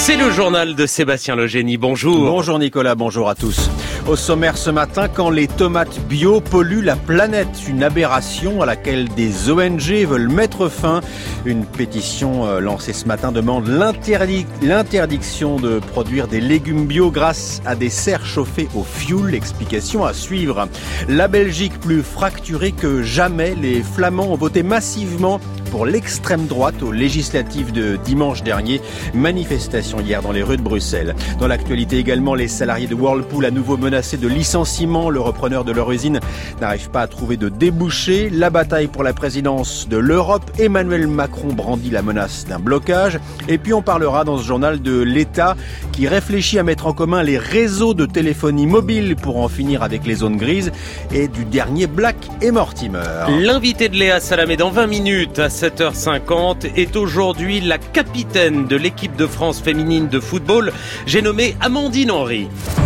C'est le journal de Sébastien Legénie. Bonjour. Bonjour Nicolas, bonjour à tous. Au sommaire ce matin, quand les tomates bio polluent la planète, une aberration à laquelle des ONG veulent mettre fin. Une pétition lancée ce matin demande l'interdiction de produire des légumes bio grâce à des serres chauffées au fioul. Explication à suivre. La Belgique plus fracturée que jamais, les Flamands ont voté massivement pour l'extrême droite aux législatives de dimanche dernier. Manifestation hier dans les rues de Bruxelles. Dans l'actualité également, les salariés de Whirlpool à nouveau menacés de licenciement. Le repreneur de leur usine n'arrive pas à trouver de débouchés. La bataille pour la présidence de l'Europe. Emmanuel Macron brandit la menace d'un blocage. Et puis on parlera dans ce journal de l'État qui réfléchit à mettre en commun les réseaux de téléphonie mobile pour en finir avec les zones grises et du dernier Black et Mortimer. L'invité de Léa Salamé dans 20 minutes à 7h50 est aujourd'hui la capitaine de l'équipe de France féminine de football. J'ai nommé Amandine Henry.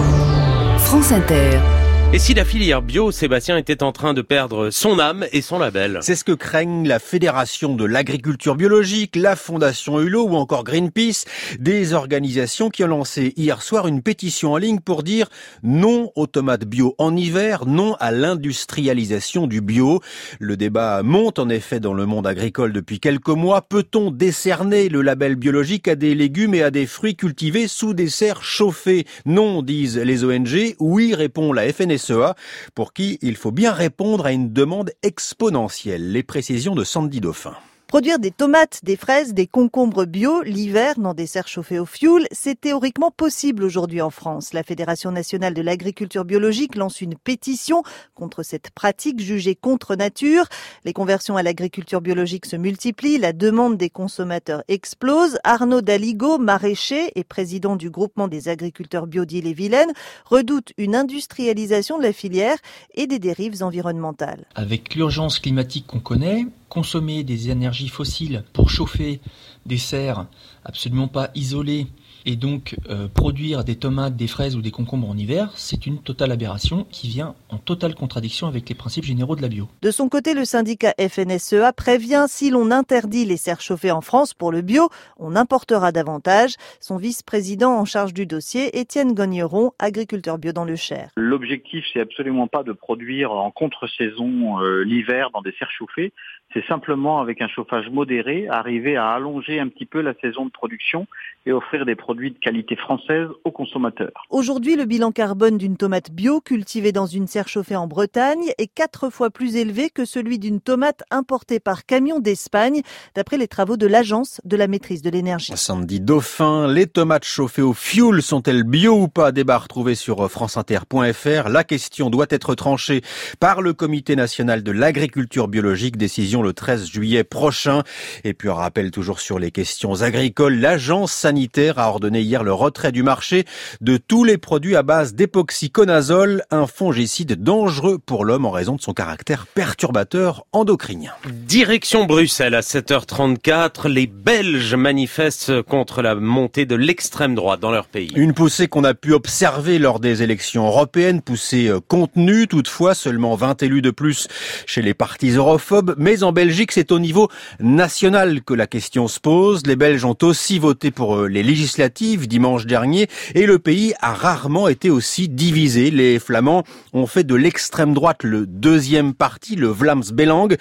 France Inter. Et si la filière bio, Sébastien, était en train de perdre son âme et son label? C'est ce que craignent la Fédération de l'agriculture biologique, la Fondation Hulot ou encore Greenpeace, des organisations qui ont lancé hier soir une pétition en ligne pour dire non aux tomates bio en hiver, non à l'industrialisation du bio. Le débat monte en effet dans le monde agricole depuis quelques mois. Peut-on décerner le label biologique à des légumes et à des fruits cultivés sous des serres chauffées? Non, disent les ONG. Oui, répond la FNSEA, pour qui il faut bien répondre à une demande exponentielle. Les précisions de Sandy Dauphin. Produire des tomates, des fraises, des concombres bio l'hiver dans des serres chauffées au fioul, c'est théoriquement possible aujourd'hui en France. La Fédération nationale de l'agriculture biologique lance une pétition contre cette pratique jugée contre nature. Les conversions à l'agriculture biologique se multiplient, la demande des consommateurs explose. Arnaud Daligo, maraîcher et président du groupement des agriculteurs bio d'Ille-et-Vilaine, redoute une industrialisation de la filière et des dérives environnementales. Avec l'urgence climatique qu'on connaît, consommer des énergies fossiles pour chauffer des serres absolument pas isolées et donc produire des tomates, des fraises ou des concombres en hiver, c'est une totale aberration qui vient en totale contradiction avec les principes généraux de la bio. De son côté, le syndicat FNSEA prévient si l'on interdit les serres chauffées en France pour le bio, on importera davantage. Son vice-président en charge du dossier, Étienne Gagneron, agriculteur bio dans le Cher. L'objectif, c'est absolument pas de produire en contre-saison l'hiver dans des serres chauffées. C'est simplement, avec un chauffage modéré, arriver à allonger un petit peu la saison de production et offrir des produits de qualité française aux consommateurs. Aujourd'hui, le bilan carbone d'une tomate bio cultivée dans une serre chauffée en Bretagne est 4 fois plus élevé que celui d'une tomate importée par camion d'Espagne, d'après les travaux de l'Agence de la maîtrise de l'énergie. Sandy Dauphin, les tomates chauffées au fioul sont-elles bio ou pas? Débat retrouvé sur franceinter.fr. La question doit être tranchée par le Comité national de l'agriculture biologique. Décision le 13 juillet prochain. Et puis un rappel toujours sur les questions agricoles. L'agence sanitaire a ordonné hier le retrait du marché de tous les produits à base d'époxyconazole, un fongicide dangereux pour l'homme en raison de son caractère perturbateur endocrinien. Direction Bruxelles à 7h34. Les Belges manifestent contre la montée de l'extrême droite dans leur pays. Une poussée qu'on a pu observer lors des élections européennes, poussée contenue toutefois, seulement 20 élus de plus chez les partis europhobes, mais en Belgique, c'est au niveau national que la question se pose. Les Belges ont aussi voté pour les législatives dimanche dernier et le pays a rarement été aussi divisé. Les Flamands ont fait de l'extrême droite le deuxième parti, le Vlaams Belang.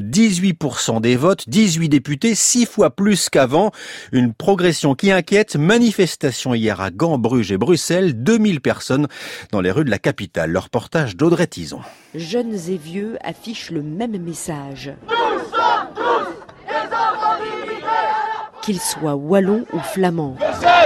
18% des votes, 18 députés, 6 fois plus qu'avant. Une progression qui inquiète. Manifestation hier à Gand, Bruges et Bruxelles. 2000 personnes dans les rues de la capitale. Le reportage d'Audrey Tison. Jeunes et vieux affichent le même message. Nous sommes tous des enfants d'immigrés. Qu'ils soient wallons ou flamands.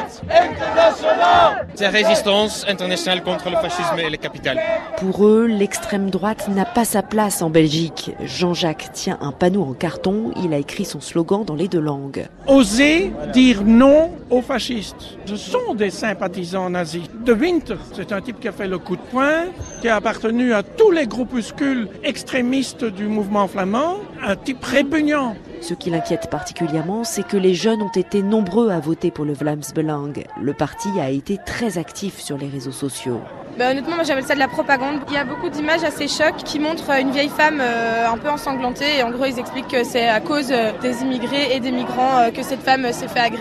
C'est la résistance internationale contre le fascisme et le capital. Pour eux, l'extrême droite n'a pas sa place en Belgique. Jean-Jacques tient un panneau en carton. Il a écrit son slogan dans les 2 langues. Osez dire non aux fascistes. Ce sont des sympathisants nazis. De Winter, c'est un type qui a fait le coup de poing, qui a appartenu à tous les groupuscules extrémistes du mouvement flamand, un type répugnant. Ce qui l'inquiète particulièrement, c'est que les jeunes ont été nombreux à voter pour le Vlaams Belang. Le parti a été très actif sur les réseaux sociaux. Honnêtement, moi j'appelle ça de la propagande. Il y a beaucoup d'images assez chocs qui montrent une vieille femme un peu ensanglantée. Et en gros, ils expliquent que c'est à cause des immigrés et des migrants que cette femme s'est fait agresser.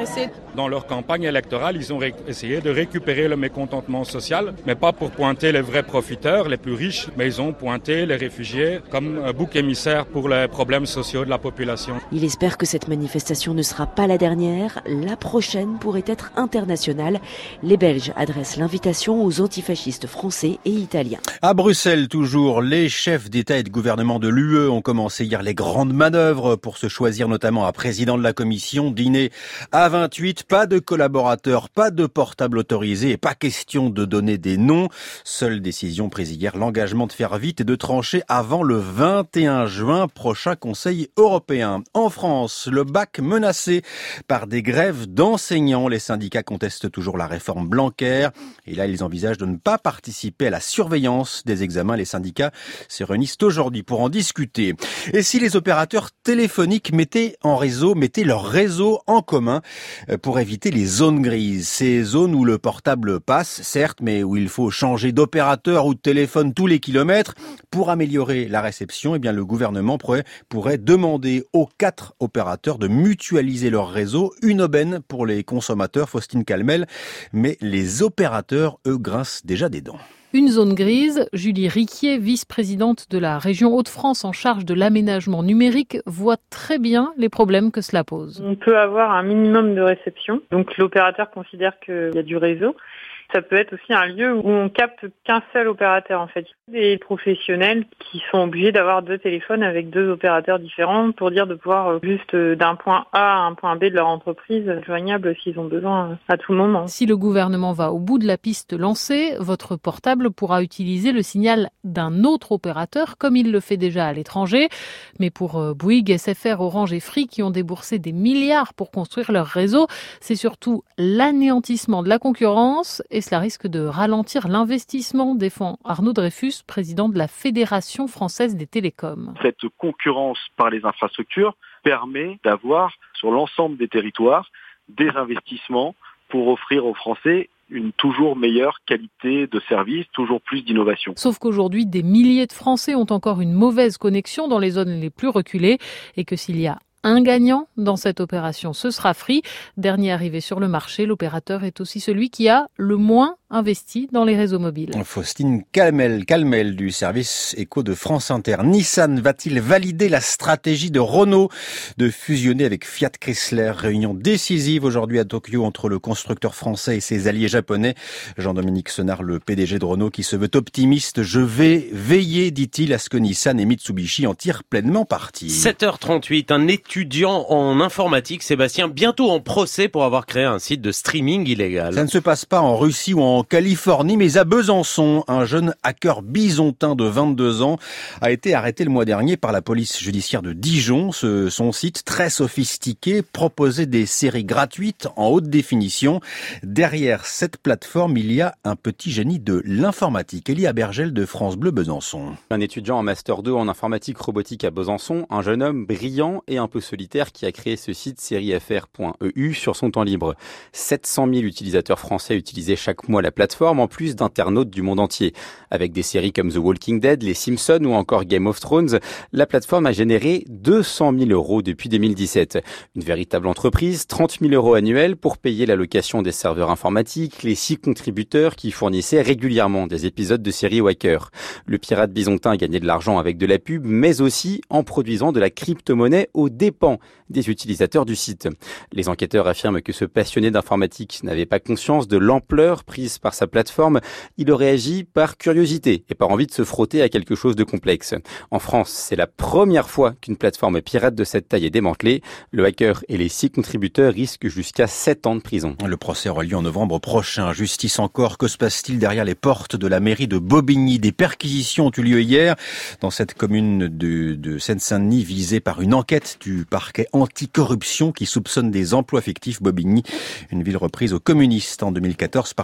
Dans leur campagne électorale, ils ont essayé de récupérer le mécontentement social, mais pas pour pointer les vrais profiteurs, les plus riches, mais ils ont pointé les réfugiés comme un bouc émissaire pour les problèmes sociaux de la population. Il espère que cette manifestation ne sera pas la dernière. La prochaine pourrait être internationale. Les Belges adressent l'invitation aux antifascistes français et italiens. À Bruxelles, toujours, les chefs d'État et de gouvernement de l'UE ont commencé hier les grandes manœuvres pour se choisir notamment un président de la Commission. Dîner à 28, pas de collaborateurs, pas de portable autorisé et pas question de donner des noms. Seule décision prise hier, l'engagement de faire vite et de trancher avant le 21 juin, prochain Conseil européen. En France, le bac menacé par des grèves d'enseignants. Les syndicats contestent toujours la réforme Blanquer. Et là, ils envisagent de ne pas participer à la surveillance des examens. Les syndicats se réunissent aujourd'hui pour en discuter. Et si les opérateurs téléphoniques mettaient leur réseau en commun pour éviter les zones grises, ces zones où le portable passe, certes, mais où il faut changer d'opérateur ou de téléphone tous les kilomètres pour améliorer la réception, eh bien le gouvernement pourrait demander aux 4 opérateurs de mutualiser leur réseau, une aubaine pour les consommateurs, Faustine Calmel, mais les opérateurs, eux, grincent déjà des dents. Une zone grise, Julie Riquier, vice-présidente de la région Hauts-de-France en charge de l'aménagement numérique, voit très bien les problèmes que cela pose. On peut avoir un minimum de réception, donc l'opérateur considère qu'il y a du réseau. Ça peut être aussi un lieu où on capte qu'un seul opérateur en fait. Des professionnels qui sont obligés d'avoir 2 téléphones avec 2 opérateurs différents pour dire de pouvoir juste d'un point A à un point B de leur entreprise joignable s'ils ont besoin à tout moment. Si le gouvernement va au bout de la piste lancée, votre portable pourra utiliser le signal d'un autre opérateur comme il le fait déjà à l'étranger. Mais pour Bouygues, SFR, Orange et Free qui ont déboursé des milliards pour construire leur réseau, c'est surtout l'anéantissement de la concurrence et cela risque de ralentir l'investissement, défend Arnaud Dreyfus, président de la Fédération française des télécoms. Cette concurrence par les infrastructures permet d'avoir sur l'ensemble des territoires des investissements pour offrir aux Français une toujours meilleure qualité de service, toujours plus d'innovation. Sauf qu'aujourd'hui, des milliers de Français ont encore une mauvaise connexion dans les zones les plus reculées et que s'il y a un gagnant dans cette opération, ce sera Free. Dernier arrivé sur le marché, l'opérateur est aussi celui qui a le moins investi dans les réseaux mobiles. Faustine Calmel du service éco de France Inter. Nissan va-t-il valider la stratégie de Renault de fusionner avec Fiat Chrysler? Réunion décisive aujourd'hui à Tokyo entre le constructeur français et ses alliés japonais. Jean-Dominique Senard, le PDG de Renault, qui se veut optimiste. Je vais veiller, dit-il, à ce que Nissan et Mitsubishi en tirent pleinement parti. 7h38, un étudiant en informatique, Sébastien, bientôt en procès pour avoir créé un site de streaming illégal. Ça ne se passe pas en Russie ou en Californie, mais à Besançon. Un jeune hacker bisontin de 22 ans a été arrêté le mois dernier par la police judiciaire de Dijon. Son site, très sophistiqué, proposait des séries gratuites en haute définition. Derrière cette plateforme, il y a un petit génie de l'informatique. Elia Bergel de France Bleu Besançon. Un étudiant en Master 2 en informatique robotique à Besançon, un jeune homme brillant et un peu solitaire qui a créé ce site sériefr.eu sur son temps libre. 700 000 utilisateurs français utilisaient chaque mois la plateforme, en plus d'internautes du monde entier. Avec des séries comme The Walking Dead, Les Simpsons ou encore Game of Thrones, la plateforme a généré 200 000 € depuis 2017. Une véritable entreprise, 30 000 € annuels pour payer la location des serveurs informatiques, les 6 contributeurs qui fournissaient régulièrement des épisodes de séries hackers. Le pirate bisontin a gagné de l'argent avec de la pub, mais aussi en produisant de la crypto-monnaie aux dépens des utilisateurs du site. Les enquêteurs affirment que ce passionné d'informatique n'avait pas conscience de l'ampleur prise par sa plateforme. Il aurait agi par curiosité et par envie de se frotter à quelque chose de complexe. En France, c'est la première fois qu'une plateforme pirate de cette taille est démantelée. Le hacker et les 6 contributeurs risquent jusqu'à 7 ans de prison. Le procès aura lieu en novembre prochain. Justice encore, que se passe-t-il derrière les portes de la mairie de Bobigny? Des perquisitions ont eu lieu hier dans cette commune de Seine-Saint-Denis visée par une enquête du parquet anticorruption qui soupçonne des emplois fictifs. Bobigny, une ville reprise aux communistes en 2014 par l'UDI.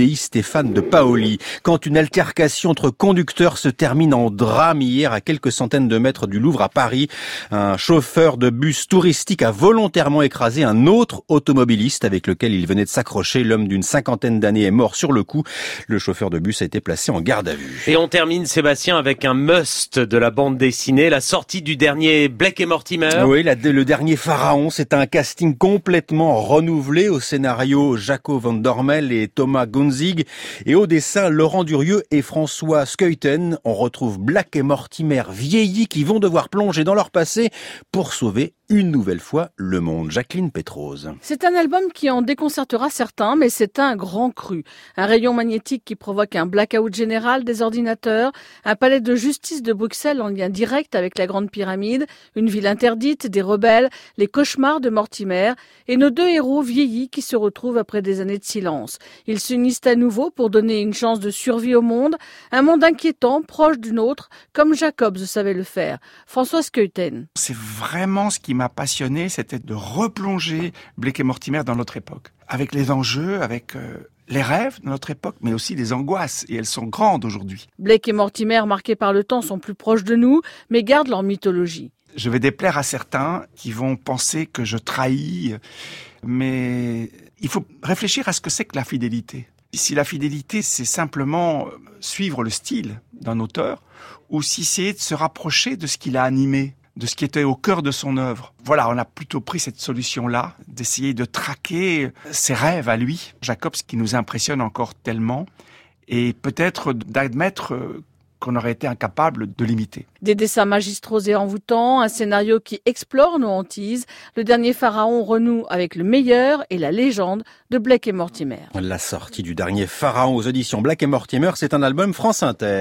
l'abbaye Stéphane de Paoli. Quand une altercation entre conducteurs se termine en drame hier à quelques centaines de mètres du Louvre à Paris, un chauffeur de bus touristique a volontairement écrasé un autre automobiliste avec lequel il venait de s'accrocher. L'homme d'une 50aine d'années est mort sur le coup. Le chauffeur de bus a été placé en garde à vue. Et on termine, Sébastien, avec un must de la bande dessinée, la sortie du dernier Blake et Mortimer. Oui, le dernier Pharaon, c'est un casting complètement renouvelé. Au scénario, Jaco van Dormel et Thomas Gunzig. Et au dessin, Laurent Durieux et François Scheuten. On retrouve Blake et Mortimer vieillis qui vont devoir plonger dans leur passé pour sauver une nouvelle fois le monde. Jacqueline Pétrose. C'est un album qui en déconcertera certains, mais c'est un grand cru. Un rayon magnétique qui provoque un blackout général des ordinateurs, un palais de justice de Bruxelles en lien direct avec la Grande Pyramide, une ville interdite, des rebelles, les cauchemars de Mortimer et nos deux héros vieillis qui se retrouvent après des années de silence. Ils s'unissent à nouveau pour donner une chance de survie au monde, un monde inquiétant, proche du nôtre, comme Jacobs savait le faire. François Scheuten. C'est vraiment ce qui m'a passionné, c'était de replonger Blake et Mortimer dans notre époque. Avec les enjeux, avec les rêves de notre époque, mais aussi les angoisses, et elles sont grandes aujourd'hui. Blake et Mortimer, marqués par le temps, sont plus proches de nous, mais gardent leur mythologie. Je vais déplaire à certains qui vont penser que je trahis, mais il faut réfléchir à ce que c'est que la fidélité. Si la fidélité, c'est simplement suivre le style d'un auteur, ou si c'est de se rapprocher de ce qu'il a animé, de ce qui était au cœur de son œuvre. Voilà, on a plutôt pris cette solution-là, d'essayer de traquer ses rêves à lui. Jacobs qui nous impressionne encore tellement, et peut-être d'admettre qu'on aurait été incapable de l'imiter. Des dessins magistraux et envoûtants, un scénario qui explore nos hantises. Le dernier Pharaon renoue avec le meilleur et la légende de Blake et Mortimer. La sortie du dernier Pharaon aux auditions Blake et Mortimer, c'est un album France Inter.